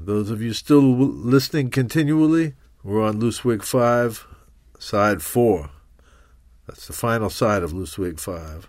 Those of you still listening continually, we're on Loose Wig 5, side 4. That's the final side of Loose Wig 5.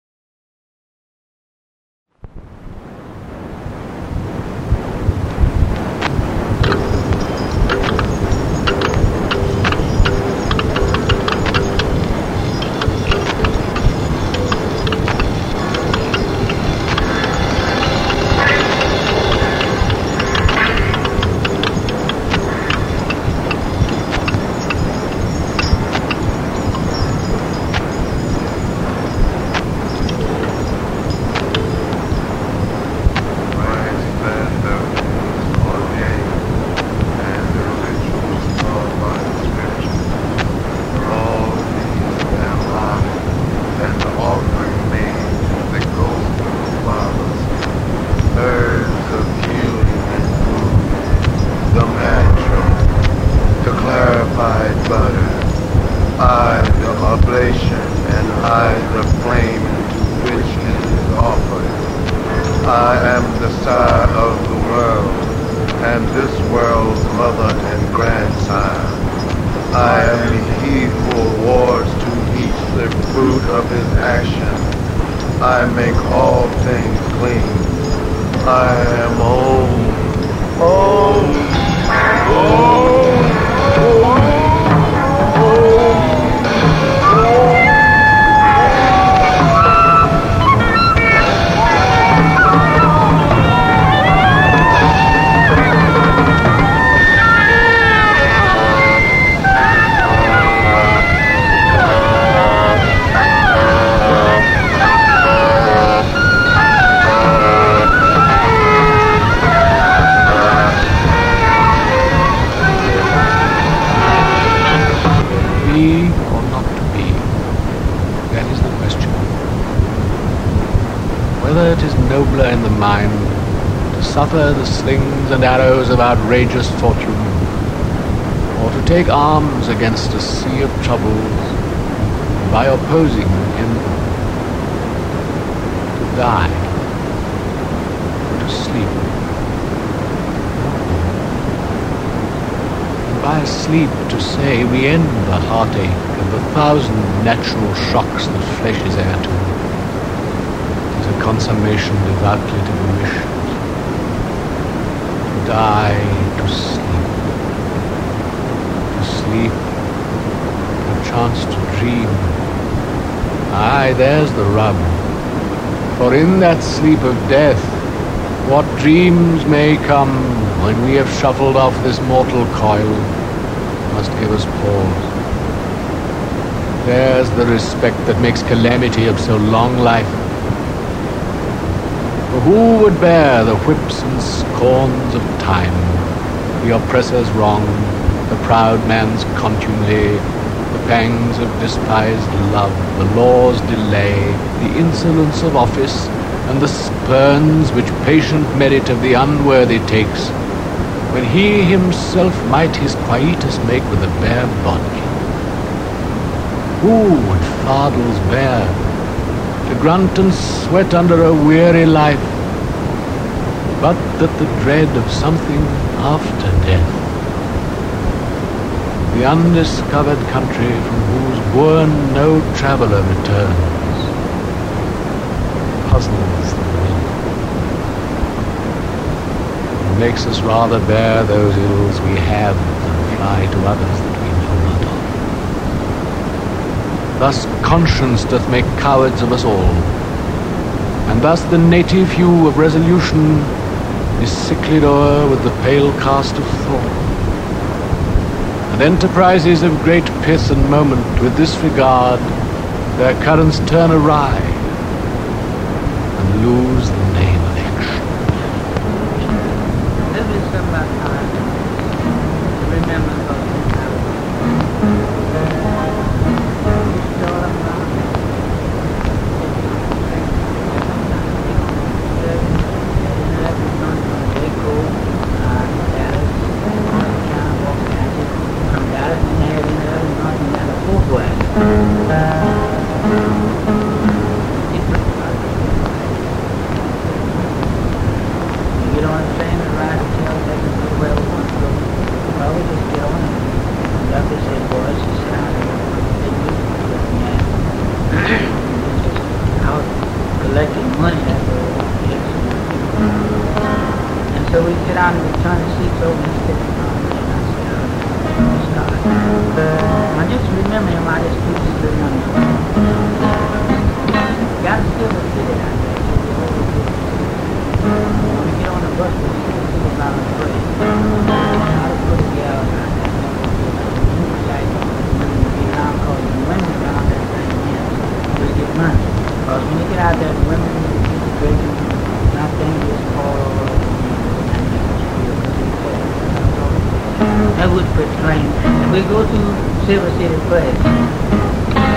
Suffer the slings and arrows of outrageous fortune, or to take arms against a sea of troubles by opposing in them, to die, or to sleep, and by sleep to say we end the heartache and the thousand natural shocks that flesh is heir to. It is a consummation devoutly to be wished. Die to sleep, a chance to dream. Aye, there's the rub. For in that sleep of death, what dreams may come when we have shuffled off this mortal coil must give us pause. There's the respect that makes calamity of so long life. For who would bear the whips and scorns of time, the oppressor's wrong, the proud man's contumely, the pangs of despised love, the law's delay, the insolence of office, and the spurns which patient merit of the unworthy takes, when he himself might his quietus make with a bare body? Who would fardels bear, to grunt and sweat under a weary life, but that the dread of something after death, the undiscovered country from whose bourne no traveller returns, puzzles the will, and makes us rather bear those ills we have than fly to others that we know not of. Thus conscience doth make cowards of us all, and thus the native hue of resolution is sicklied o'er with the pale cast of thought. And enterprises of great pith and moment with this regard, their currents turn awry and lose the name of action. This is about time to remember those who sit down and turn the seats over and sit down. I just remember him out his two seats and got to still sit it out there. When we get on the bus, we see about a break. How to put a gal out there. Like, be around because the women around that thing, just get money. Because when you get out there, the women drinking, not dangerous, or that would put train. We go to Silver City first.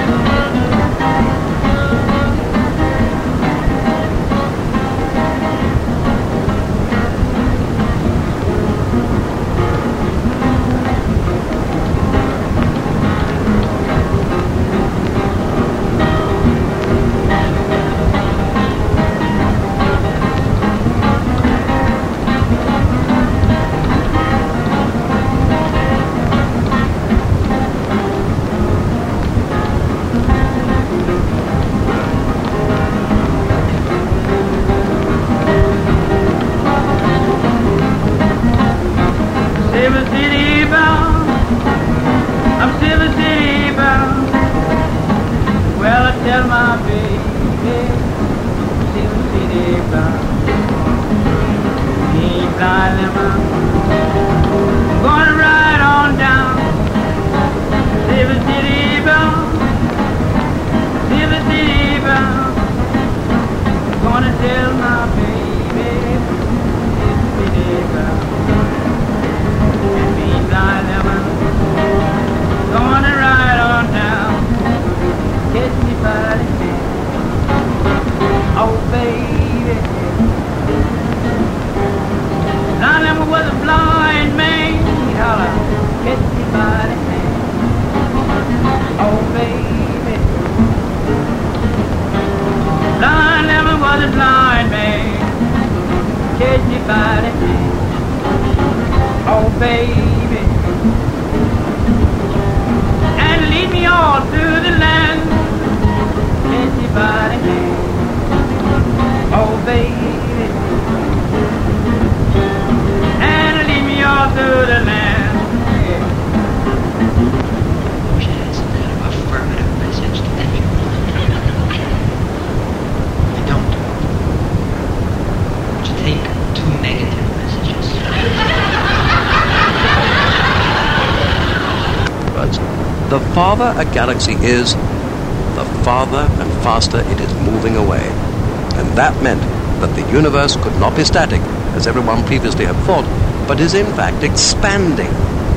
The farther a galaxy is, the farther and faster it is moving away. And that meant that the universe could not be static, as everyone previously had thought, but is in fact expanding.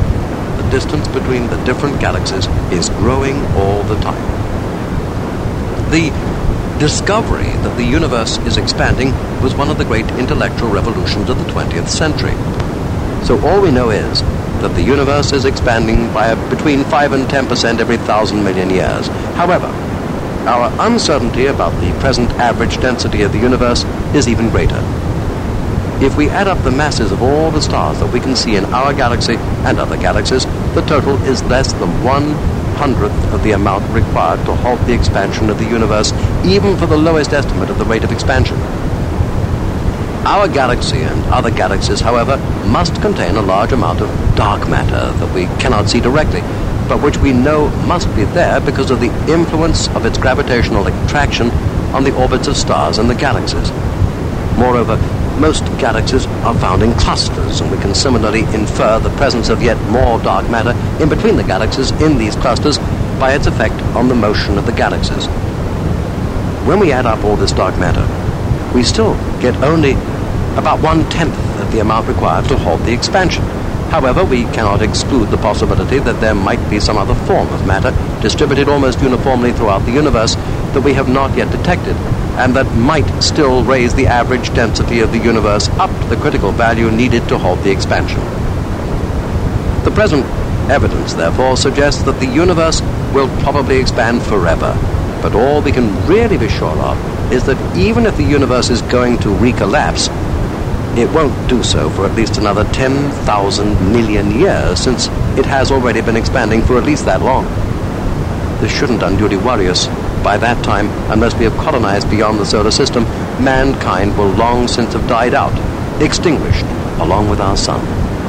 The distance between the different galaxies is growing all the time. The discovery that the universe is expanding was one of the great intellectual revolutions of the 20th century. So all we know is that the universe is expanding by between 5 and 10% every 1,000 million years. However, our uncertainty about the present average density of the universe is even greater. If we add up the masses of all the stars that we can see in our galaxy and other galaxies, the total is less than 1/100th of the amount required to halt the expansion of the universe, even for the lowest estimate of the rate of expansion. Our galaxy and other galaxies, however, must contain a large amount of dark matter that we cannot see directly, but which we know must be there because of the influence of its gravitational attraction on the orbits of stars and the galaxies. Moreover, most galaxies are found in clusters, and we can similarly infer the presence of yet more dark matter in between the galaxies in these clusters by its effect on the motion of the galaxies. When we add up all this dark matter, we still get only about 1/10 of the amount required to halt the expansion. However, we cannot exclude the possibility that there might be some other form of matter distributed almost uniformly throughout the universe that we have not yet detected, and that might still raise the average density of the universe up to the critical value needed to halt the expansion. The present evidence, therefore, suggests that the universe will probably expand forever, but all we can really be sure of is that even if the universe is going to recollapse, it won't do so for at least another 10,000 million years, since it has already been expanding for at least that long. This shouldn't unduly worry us. By that time, unless we have colonized beyond the solar system, mankind will long since have died out, extinguished, along with our sun.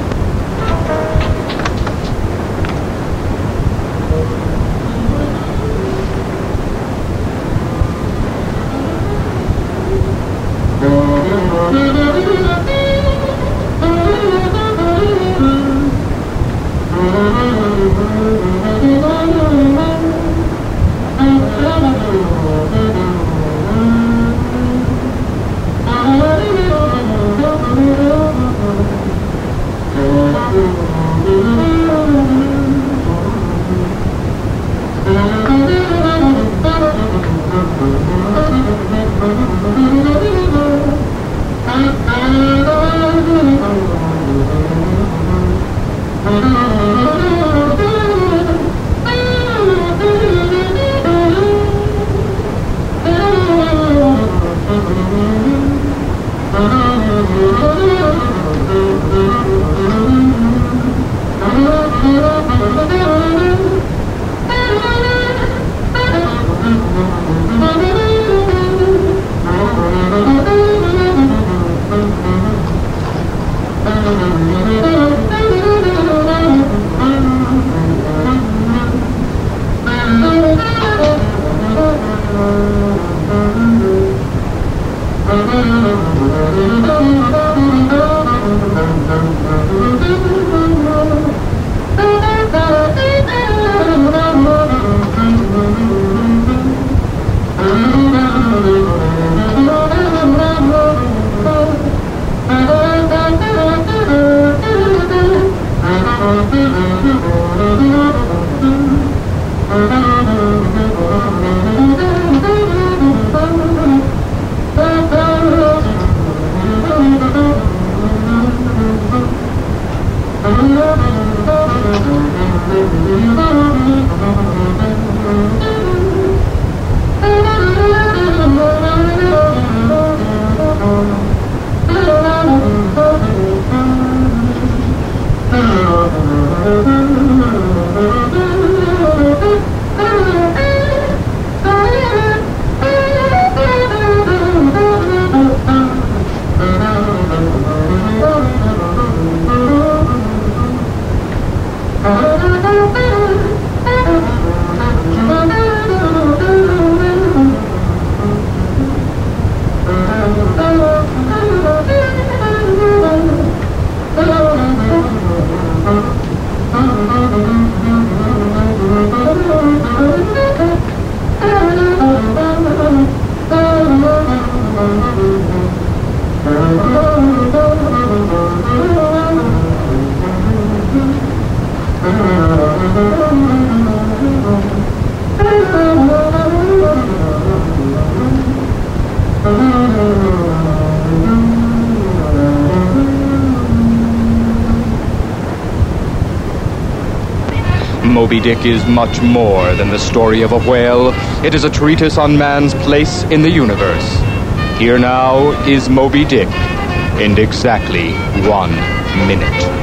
Moby Dick is much more than the story of a whale. It is a treatise on man's place in the universe. Here now is Moby Dick in exactly 1 minute.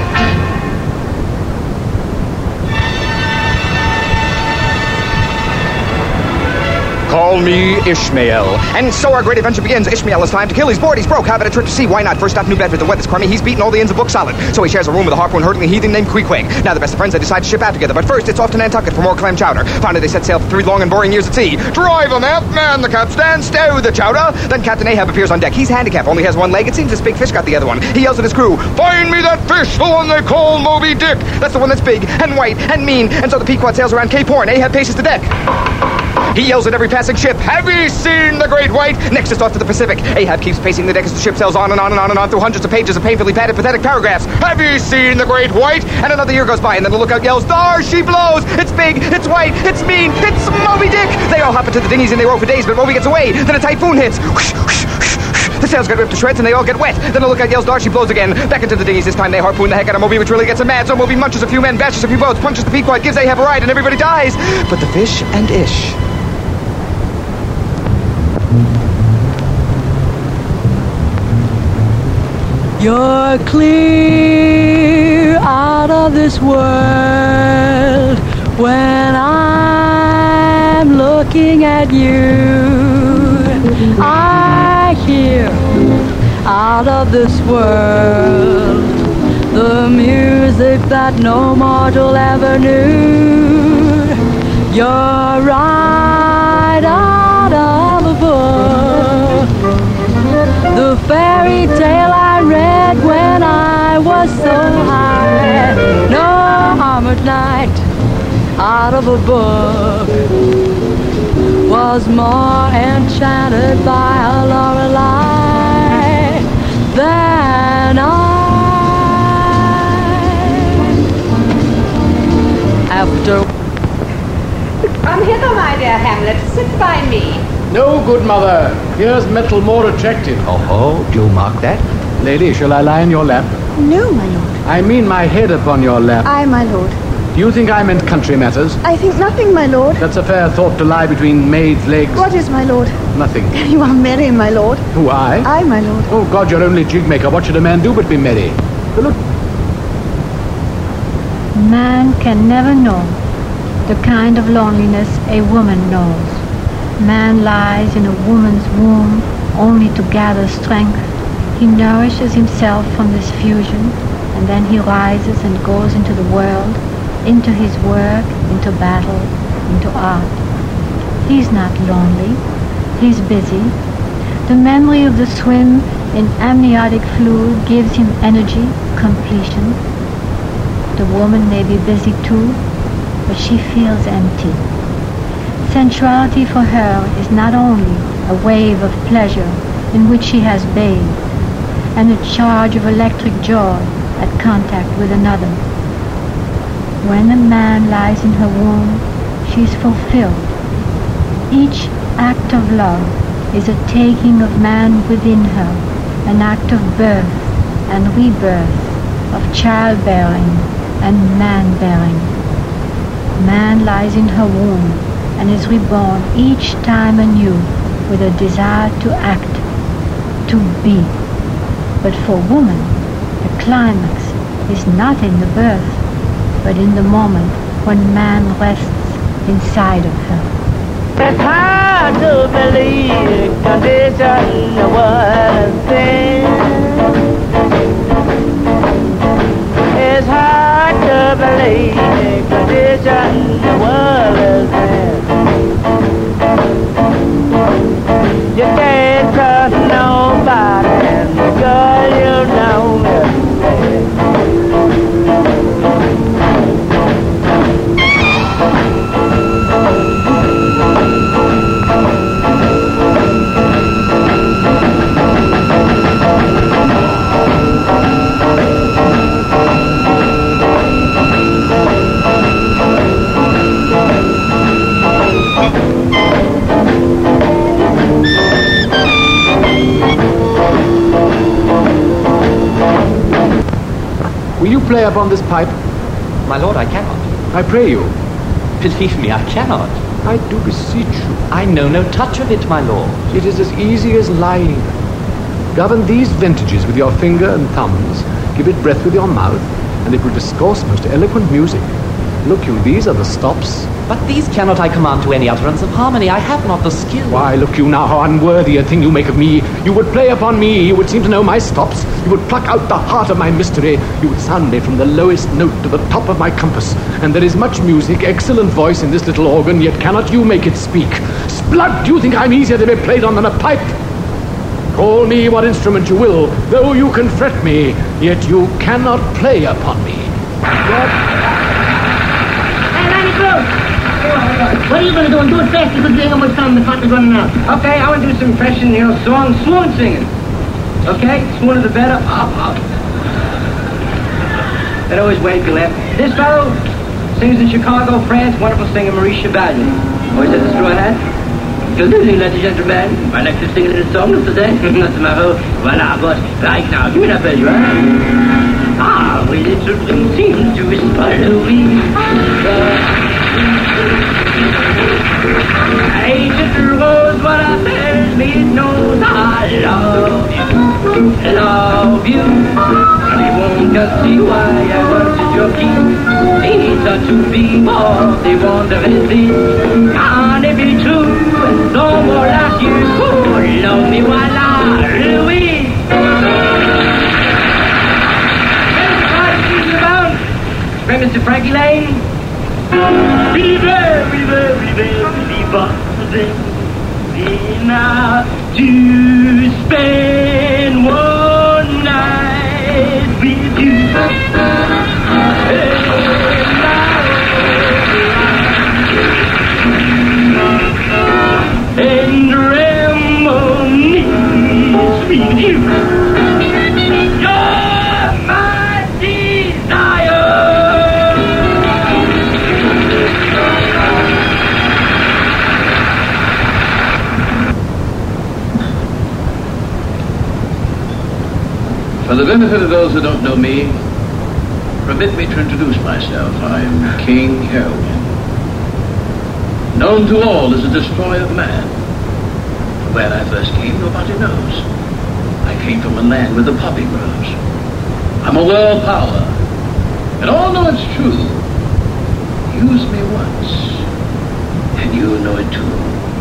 Call me Ishmael. And so our great adventure begins. Ishmael has time to kill. He's bored, he's broke. How about a trip to sea? Why not? First off, New Bedford. The weather's crummy. He's beaten all the ends of book solid. So he shares a room with a harpoon-hurtling heathen named Queequeg. Now the best of friends, they decide to ship out together. But first, it's off to Nantucket for more clam chowder. Finally, they set sail for 3 long and boring years at sea. Drive 'em out, man the capstan, stow the chowder. Then Captain Ahab appears on deck. He's handicapped, only has 1 leg. It seems this big fish got the other one. He yells at his crew, "Find me that fish, the one they call Moby Dick." That's the one that's big and white and mean. And so the Pequod sails around Cape Horn. Ahab paces the deck. He yells at every passing ship, "Have ye seen the Great White?" Next is off to the Pacific. Ahab keeps pacing the deck as the ship sails on and on and on and on through hundreds of pages of painfully padded, pathetic paragraphs. "Have ye seen the Great White?" And another year goes by, and then the lookout yells, "There she blows! It's big, it's white, it's mean, it's Moby Dick!" They all hop into the dinghies and they row for days, but Moby gets away. Then a typhoon hits. Whoosh, whoosh, whoosh, whoosh. The sails get ripped to shreds and they all get wet. Then the lookout yells, "There she blows again!" Back into the dinghies. This time they harpoon the heck out of Moby, which really gets him mad. So Moby munches a few men, bashes a few boats, punches the Pequod, gives Ahab a ride, and everybody dies. But the fish and Ish. You're clear out of this world when I'm looking at you. I hear out of this world. The music that no mortal ever knew. You're right out of a book. The fairy tale I read when I was so high. No armored knight out of a book was more enchanted by a Lorelei than I. After Come hither, my dear Hamlet. Sit by me. No, good mother. Here's metal more attractive. Oh, do you mark that? Lady, shall I lie in your lap? No, my lord. I mean my head upon your lap. I, my lord. Do you think I meant country matters? I think nothing, my lord. That's a fair thought to lie between maids' legs. What is, my lord? Nothing. You are merry, my lord. Who, I? I, my lord. Oh, God, you're only jig maker. What should a man do but be merry? But look. Man can never know the kind of loneliness a woman knows. Man lies in a woman's womb only to gather strength. He nourishes himself from this fusion, and then he rises and goes into the world, into his work, into battle, into art. He's not lonely. He's busy. The memory of the swim in amniotic fluid gives him energy, completion. The woman may be busy too, but she feels empty. Sensuality for her is not only a wave of pleasure in which she has bathed, and a charge of electric joy at contact with another. When a man lies in her womb, she is fulfilled. Each act of love is a taking of man within her, an act of birth and rebirth, of childbearing and man-bearing. Man lies in her womb and is reborn each time anew with a desire to act, to be. But for woman, the climax is not in the birth, but in the moment when man rests inside of her. It's hard to believe condition was thin. It's hard to believe condition was thin. You can't trust nobody, and the girl you know is dead. Will you play upon this pipe? My lord, I cannot. I pray you. Believe me, I cannot. I do beseech you. I know no touch of it, my lord. It is as easy as lying. Govern these vintages with your finger and thumbs, give it breath with your mouth, and it will discourse most eloquent music. Look you, these are the stops. But these cannot I command to any utterance of harmony. I have not the skill. Why, look you now, how unworthy a thing you make of me. You would play upon me, you would seem to know my stops, you would pluck out the heart of my mystery, you would sound me from the lowest note to the top of my compass. And there is much music, excellent voice in this little organ, yet cannot you make it speak. Sblood, do you think I'm easier to be played on than a pipe? Call me what instrument you will, though you can fret me, yet you cannot play upon me. What are you going to do? And do it fast because you ain't got much time. The clock is running out. Okay, I want to do some impression, song, swoon singing. Okay, sooner the better. That always waves you laugh. This fellow sings in Chicago, France. Wonderful singer, Maurice Chevalier. Always has a straw hat. Good evening, ladies and gentlemen. I like to sing a little song today. Not tomorrow. Voilà, but right now, give it up, as you are. Ah, we little thing seems to whisper Louis. Hey, little rose, what I tells me it knows I love you. And it won't just see why I wanted your key. These are two people, they wonder if this can it be true? And no more like you, oh, love me while I Louis. Spring Mr. Frankie Lane. River, river, river, river, now to spend one night with you. And reminisce with you. You're my desire. For the benefit of those who don't know me, permit me to introduce myself. I'm King Herwin, known to all as the destroyer of man. From where I first came, nobody knows. I came from a land where the poppy grows. I'm a world power, and all know it's true. Use me once, and you know it too.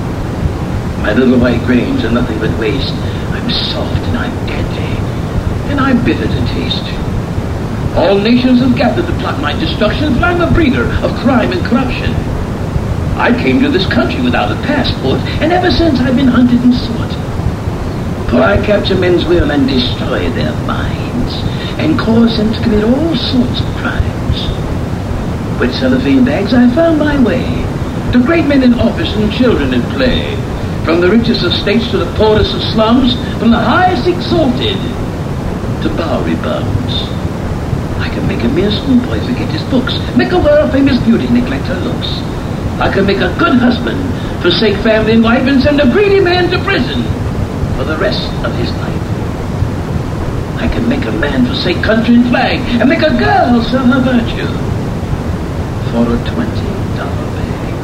My little white grains are nothing but waste. I'm soft and I'm deadly, and I'm bitter to taste. All nations have gathered to plot my destruction, for I'm a breeder of crime and corruption. I came to this country without a passport, and ever since I've been hunted and sought. For I capture men's will and destroy their minds, and cause them to commit all sorts of crimes. With cellophane bags I found my way to great men in office and children in play, from the richest of states to the poorest of slums, from the highest exalted to Bowery bums. I can make a mere schoolboy forget his books, make a world-famous beauty neglect her looks. I can make a good husband forsake family and wife and send a greedy man to prison for the rest of his life. I can make a man forsake country and flag and make a girl sell her virtue for a $20 bag.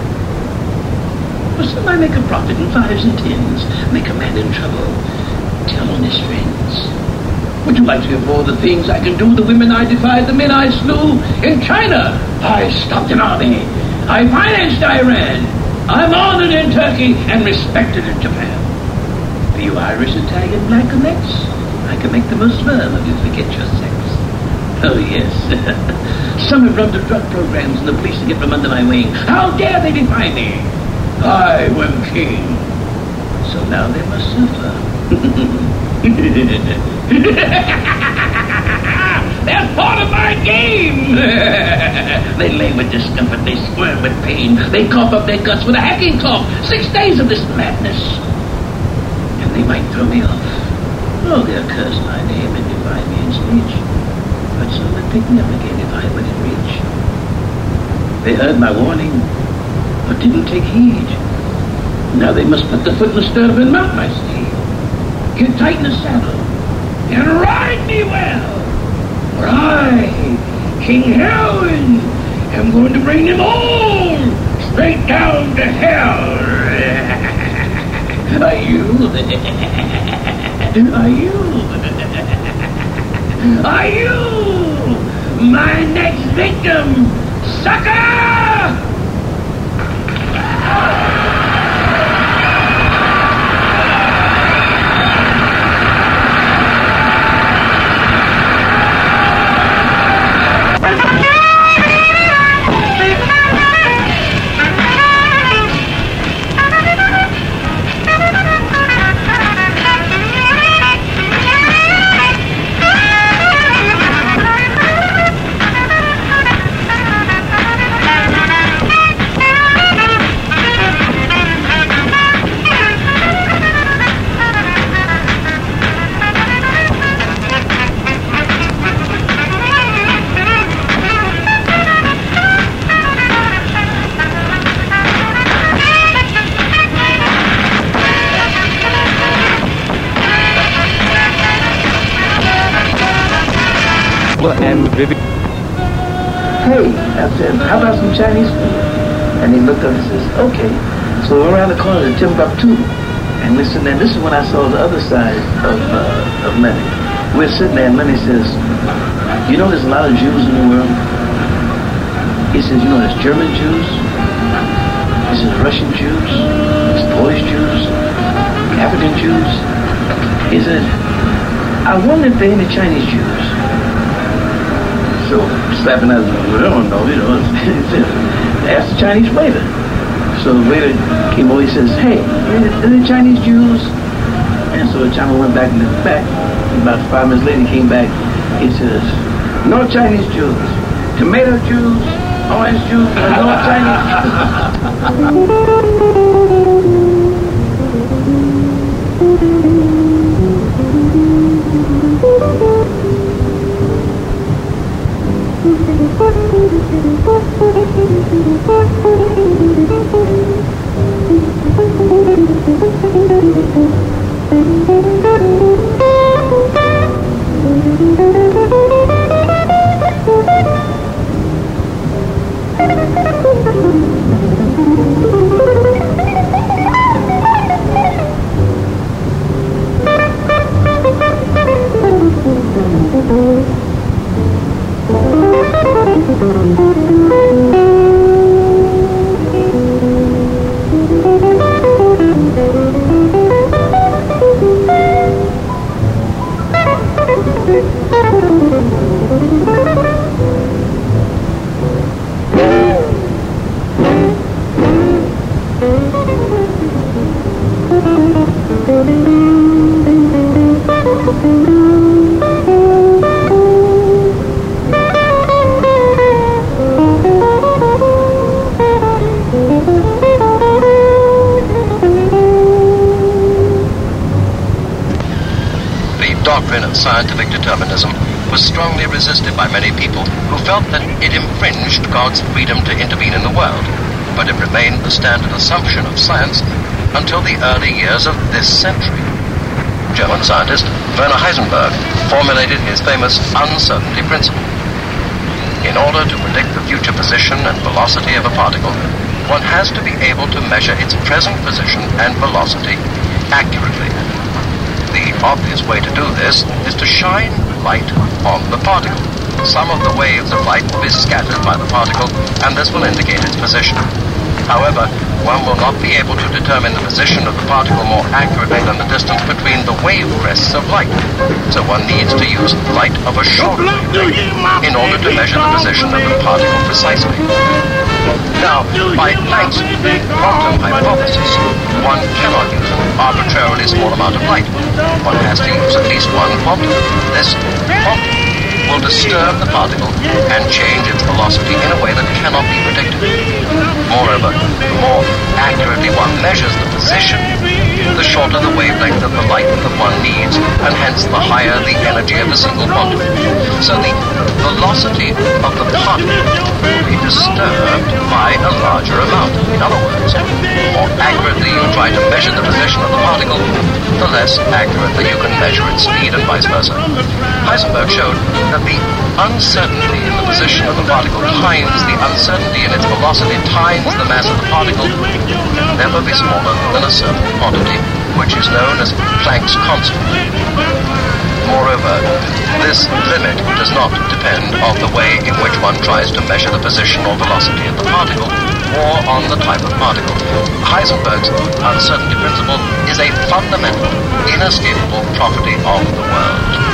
For some I make a profit in 5s and 10s, make a man in trouble tell on his friends. Would you like to hear more of the things I can do? The women I defied, the men I slew. In China, I stopped an army. I financed Iran. I'm honored in Turkey and respected in Japan. For you Irish, Italian, black and Mex, I can make the most firm of you forget your sex. Oh, yes. Some have run the drug programs and the police to get from under my wing. How dare they defy me? I am king. So now they must suffer. They're part of my game. They lay with discomfort, they squirm with pain, they cough up their guts with a hacking cough. 6 days of this madness, and they might throw me off. Oh, they'll curse my name and defy me in speech, but some would pick me up again if I were in reach. They heard my warning, but didn't take heed. Now they must put the foot in the stirrup and mount my steed. Get tight in the saddle and ride me well. For I, King Herwin, am going to bring them all straight down to hell. Are you? Are you? Are you my next victim, sucker? And Vivian. Hey, I said, how about some Chinese food? And he looked up and says, okay. So we're around the corner to Timbuktu. And we're sitting there. This is when I saw the other side of Lenny. We're sitting there and Lenny says, you know there's a lot of Jews in the world? He says, you know there's German Jews? He says Russian Jews? There's Polish Jews? African Jews? He said, I wonder if there are any Chinese Jews. So slapping us, we don't know, you know. Ask the Chinese waiter. So the waiter came over, he says, hey, are there Chinese Jews? And so the Chinaman went back in the back. About 5 minutes later, he came back. He says, no Chinese Jews. Tomato Jews, orange Jews, and no Chinese scientific determinism was strongly resisted by many people who felt that it infringed God's freedom to intervene in the world, but it remained the standard assumption of science until the early years of this century. German scientist Werner Heisenberg formulated his famous uncertainty principle. In order to predict the future position and velocity of a particle, one has to be able to measure its present position and velocity accurately. The obvious way to do this is to shine light on the particle. Some of the waves of light will be scattered by the particle, and this will indicate its position. However, one will not be able to determine the position of the particle more accurately than the distance between the wave crests of light. So one needs to use light of a short wavelength in order to measure the position of the particle precisely. Now, by Planck's quantum hypothesis, one cannot use an arbitrarily small amount of light. One has to use at least one quantum. This quantum will disturb the particle and change its velocity in a way that cannot be predicted. Moreover, the more accurately one measures the position, the shorter the wavelength of the light that one needs, and hence the higher the energy of a single quantum. So the velocity of the particle will be disturbed by a larger amount. In other words, the more accurately you try to measure the position of the particle, the less accurately you can measure its speed, and vice versa. Heisenberg showed that the uncertainty in the position of the particle times the uncertainty in its velocity times the mass of the particle can never be smaller than a certain quantity, which is known as Planck's constant. Moreover, this limit does not depend on the way in which one tries to measure the position or velocity of the particle, or on the type of particle. Heisenberg's uncertainty principle is a fundamental, inescapable property of the world.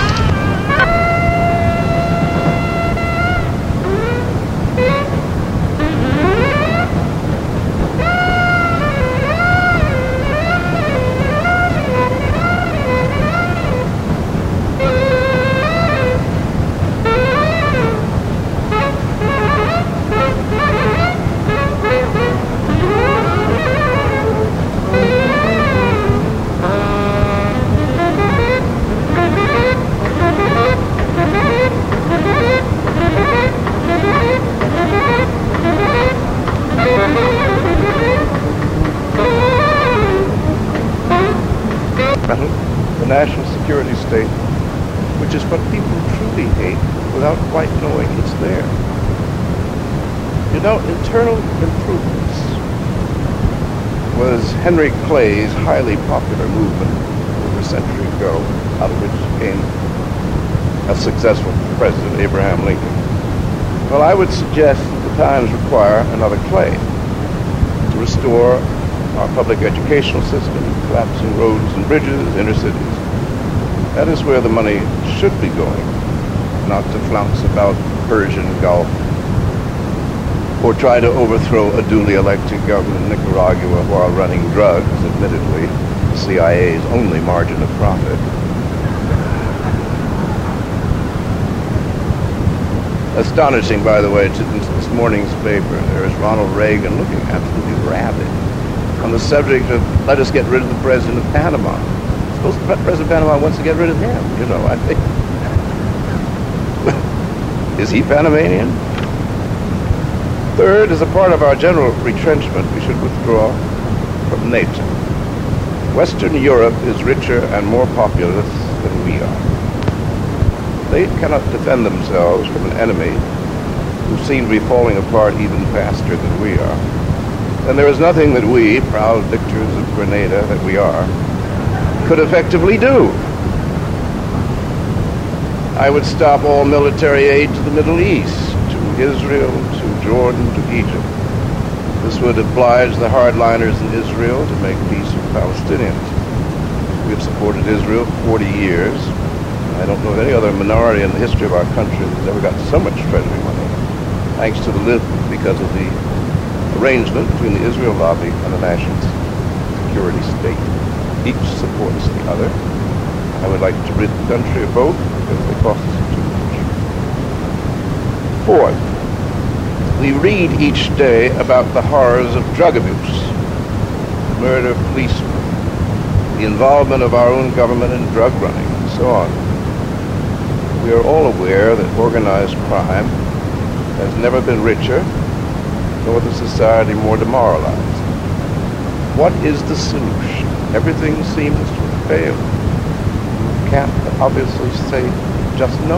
The national security state, which is what people truly hate without quite knowing it's there. You know, internal improvements was Henry Clay's highly popular movement over a century ago, out of which came a successful president, Abraham Lincoln. Well, I would suggest that the times require another Clay to restore our public educational system, collapsing roads and bridges, inner cities. That is where the money should be going. not to flounce about Persian Gulf or try to overthrow a duly elected government in Nicaragua while running drugs, admittedly, the CIA's only margin of profit. Astonishing, by the way, to this morning's paper, there is Ronald Reagan looking absolutely rabid on the subject of, let us get rid of the president of Panama. Suppose the president of Panama wants to get rid of him, you know, I think. Is he Panamanian? Third, as a part of our general retrenchment, we should withdraw from NATO. Western Europe is richer and more populous than we are. They cannot defend themselves from an enemy who seem to be falling apart even faster than we are. And there is nothing that we, proud victors of Grenada that we are, could effectively do. I would stop all military aid to the Middle East, to Israel, to Jordan, to Egypt. This would oblige the hardliners in Israel to make peace with Palestinians. We have supported Israel for 40 years. I don't know of any other minority in the history of our country that's ever got so much treasury money, thanks to because of the arrangement between the Israel lobby and the national security state. Each supports the other. I would like to rid the country of both because they cost us too much. Fourth, we read each day about the horrors of drug abuse, murder of policemen, the involvement of our own government in drug running, and so on. We are all aware that organized crime has never been richer, nor the society more demoralized. What is the solution? Everything seems to have failed. You can't obviously say just no.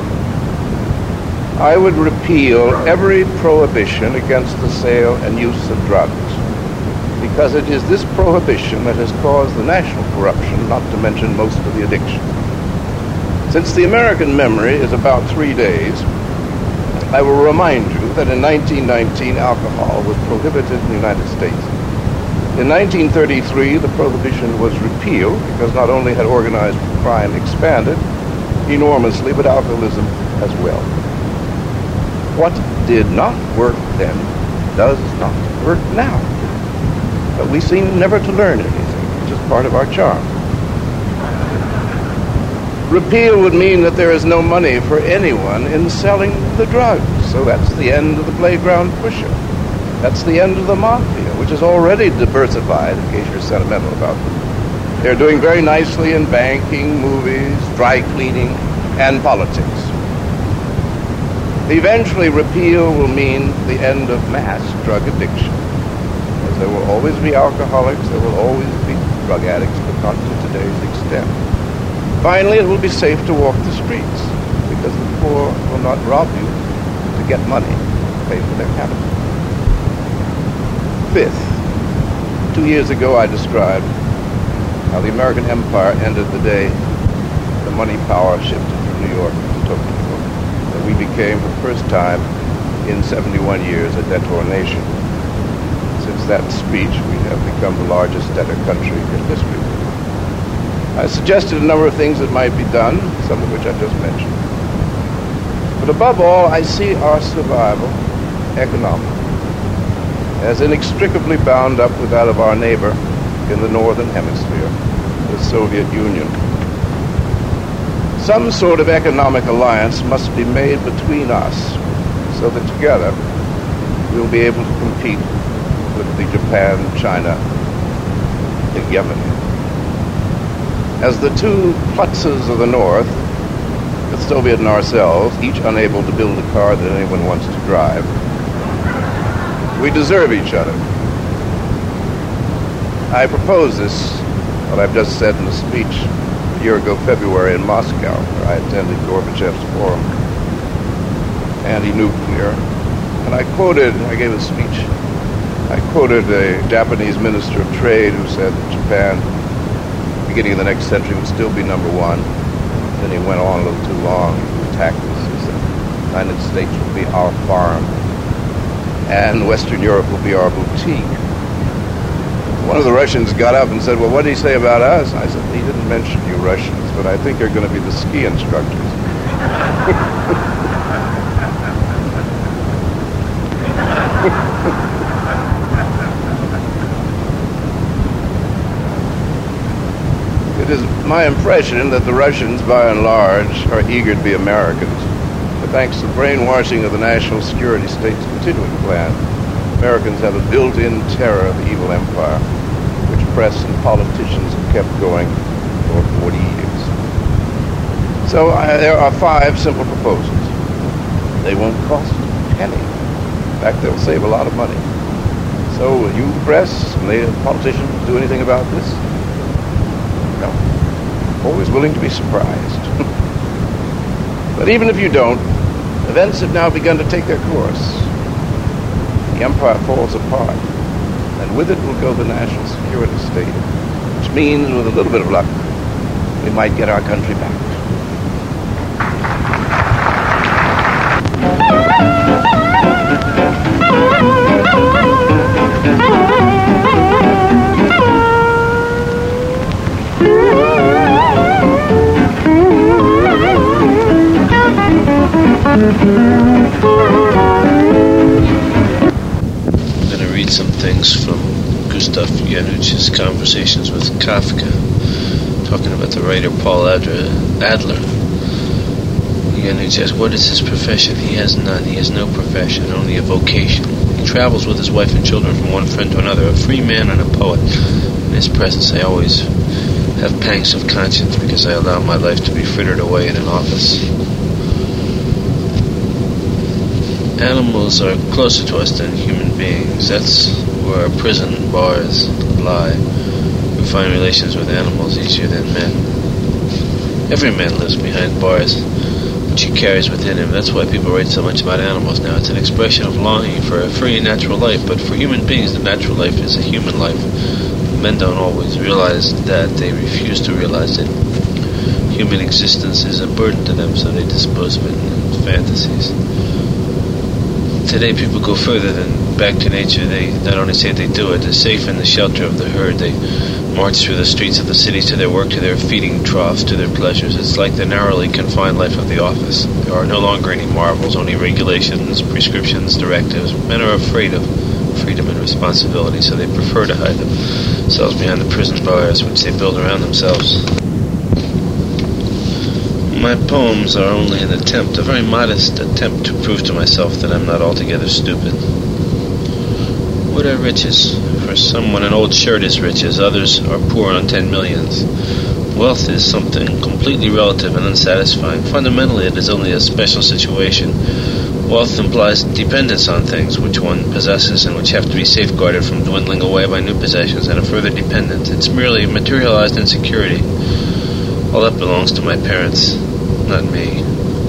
I would repeal every prohibition against the sale and use of drugs, because it is this prohibition that has caused the national corruption, not to mention most of the addiction. Since the American memory is about 3 days, I will remind you that in 1919 alcohol was prohibited in the United States. In 1933, the prohibition was repealed because not only had organized crime expanded enormously, but alcoholism as well. What did not work then does not work now. But we seem never to learn anything, which is part of our charm. Repeal would mean that there is no money for anyone in selling the drugs. So that's the end of the playground pusher. That's the end of the mafia, which is already diversified, in case you're sentimental about them. They're doing very nicely in banking, movies, dry cleaning, and politics. Eventually, repeal will mean the end of mass drug addiction. As there will always be alcoholics, there will always be drug addicts, but not to today's extent. Finally, it will be safe to walk the streets, because the poor will not rob you to get money to pay for their capital. Fifth, 2 years ago I described how the American empire ended the day the money power shifted from New York to Tokyo, that we became for the first time in 71 years a debtor nation. Since that speech, we have become the largest debtor country in history. I suggested a number of things that might be done, some of which I just mentioned. But above all, I see our survival, economic, as inextricably bound up with that of our neighbor in the Northern Hemisphere, the Soviet Union. Some sort of economic alliance must be made between us so that together we'll be able to compete with the Japan-China hegemony. As the two Klutzes of the North, the Soviet and ourselves, each unable to build a car that anyone wants to drive, we deserve each other. I propose this, what I've just said in the speech a year ago, February, in Moscow, where I attended Gorbachev's forum, anti-nuclear, and I gave a speech, I quoted a Japanese minister of trade who said that Japan, beginning of the next century, would still be number one. Then he went on a little too long, he attacked us. He said, the United States will be our farm, and Western Europe will be our boutique. One of the Russians got up and said, well, what did he say about us? I said, he didn't mention you Russians, but I think you're going to be the ski instructors. my impression that the Russians, by and large, are eager to be Americans. But thanks to the brainwashing of the national security state's continuing plan, Americans have a built-in terror of the evil empire, which press and politicians have kept going for 40 years. So there are 5 simple proposals. They won't cost a penny. In fact, they'll save a lot of money. So will you, the press, and the politicians, do anything about this? No. Always willing to be surprised. But even if you don't, events have now begun to take their course. The empire falls apart, and with it will go the national security state, which means, with a little bit of luck, we might get our country back. I'm going to read some things from Gustav Janusz's Conversations with Kafka, talking about the writer Paul Adler. Janusz asks, what is his profession? He has none. He has no profession, only a vocation. He travels with his wife and children from one friend to another, a free man and a poet. In his presence I always have pangs of conscience because I allow my life to be frittered away in an office. Animals are closer to us than human beings. That's where our prison bars lie. We find relations with animals easier than men. Every man lives behind bars, which he carries within him. That's why people write so much about animals now. It's an expression of longing for a free and natural life. But for human beings, the natural life is a human life. Men don't always realize that. They refuse to realize it. Human existence is a burden to them, so they dispose of it in fantasies. Today people go further than back to nature. They not only say they do it, they're safe in the shelter of the herd. They march through the streets of the city to their work, to their feeding troughs, to their pleasures. It's like the narrowly confined life of the office. There are no longer any marvels, only regulations, prescriptions, directives. Men are afraid of freedom and responsibility, so they prefer to hide themselves behind the prison bars which they build around themselves. My poems are only an attempt, a very modest attempt to prove to myself that I'm not altogether stupid. What are riches? For someone an old shirt is riches, others are poor on 10 millions. Wealth is something completely relative and unsatisfying. Fundamentally, it is only a special situation. Wealth implies dependence on things which one possesses and which have to be safeguarded from dwindling away by new possessions and a further dependence. It's merely materialized insecurity. All that belongs to my parents, not me.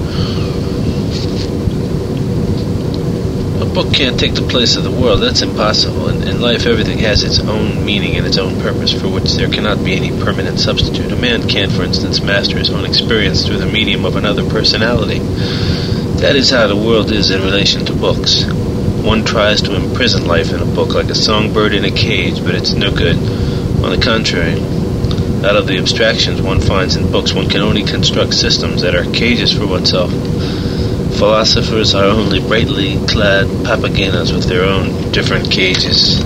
A book can't take the place of the world. That's impossible. In life, everything has its own meaning and its own purpose, for which there cannot be any permanent substitute. A man can't, for instance, master his own experience through the medium of another personality. That is how the world is in relation to books. One tries to imprison life in a book like a songbird in a cage, but it's no good. On the contrary, out of the abstractions one finds in books, one can only construct systems that are cages for oneself. Philosophers are only brightly clad papagenas with their own different cages.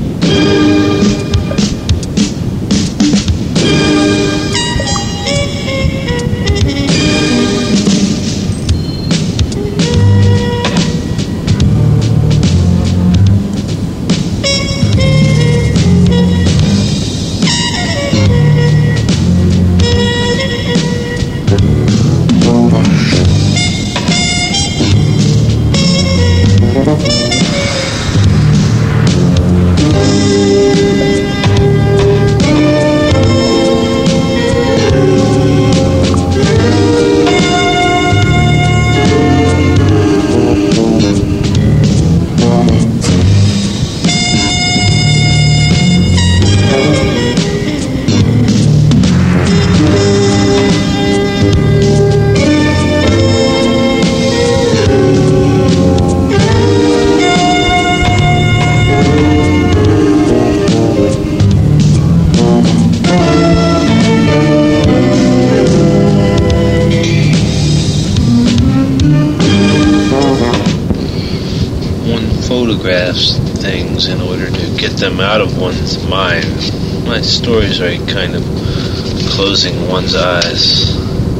Things in order to get them out of one's mind. My stories are a kind of closing one's eyes.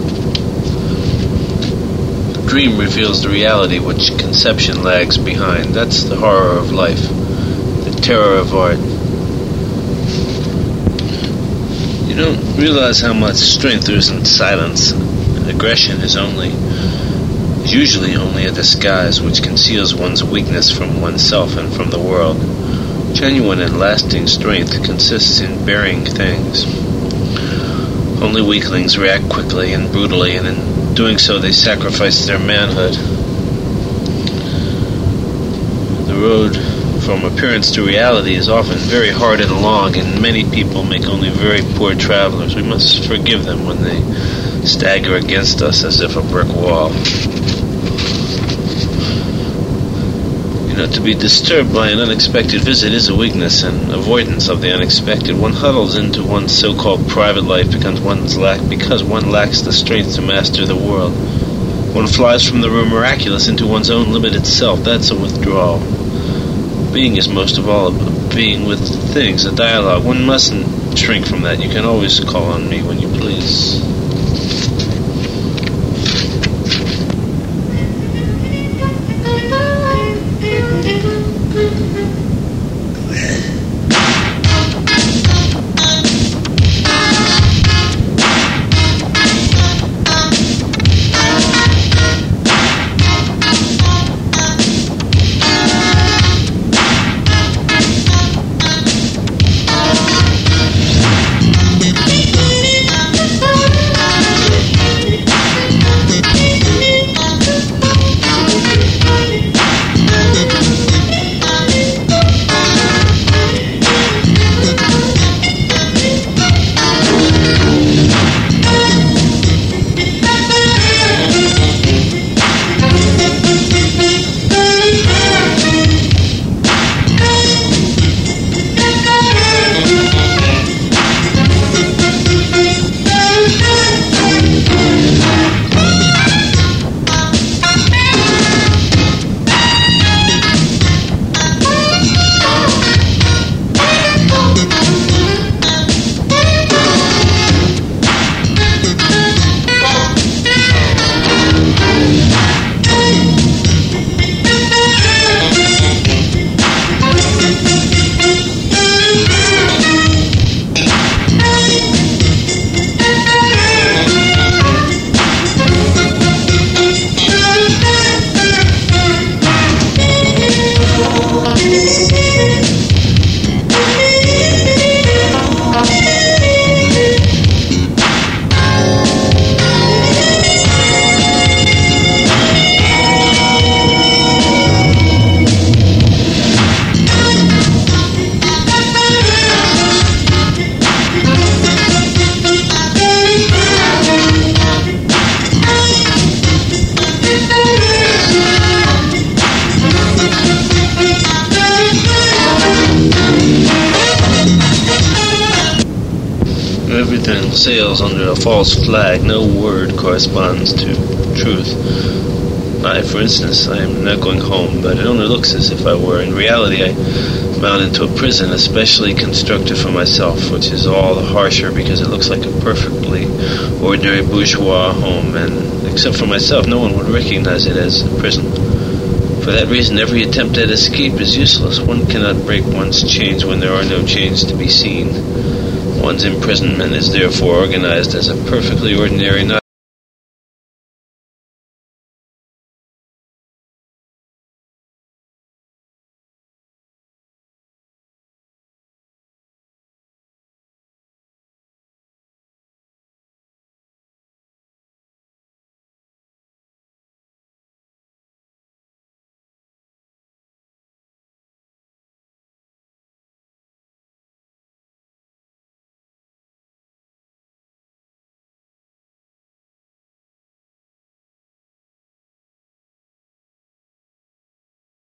The dream reveals the reality which conception lags behind. That's the horror of life, the terror of art. You don't realize how much strength there is in silence. Aggression is usually only a disguise which conceals one's weakness from oneself and from the world. Genuine and lasting strength consists in bearing things. Only weaklings react quickly and brutally, and in doing so they sacrifice their manhood. The road from appearance to reality is often very hard and long, and many people make only very poor travelers. We must forgive them when they stagger against us as if a brick wall. To be disturbed by an unexpected visit is a weakness, and avoidance of the unexpected. One huddles into one's so-called private life because one lacks the strength to master the world. One flies from the miraculous into one's own limited self. That's a withdrawal. Being is most of all a being with things, a dialogue. One mustn't shrink from that. You can always call on me when you please. Everything sails under a false flag. No word corresponds to truth. For instance, I am not going home, but it only looks as if I were. In reality, I'm out into a prison especially constructed for myself, which is all the harsher because it looks like a perfectly ordinary bourgeois home, and except for myself, no one would recognize it as a prison. For that reason, every attempt at escape is useless. One cannot break one's chains when there are no chains to be seen. One's imprisonment is therefore organized as a perfectly ordinary, not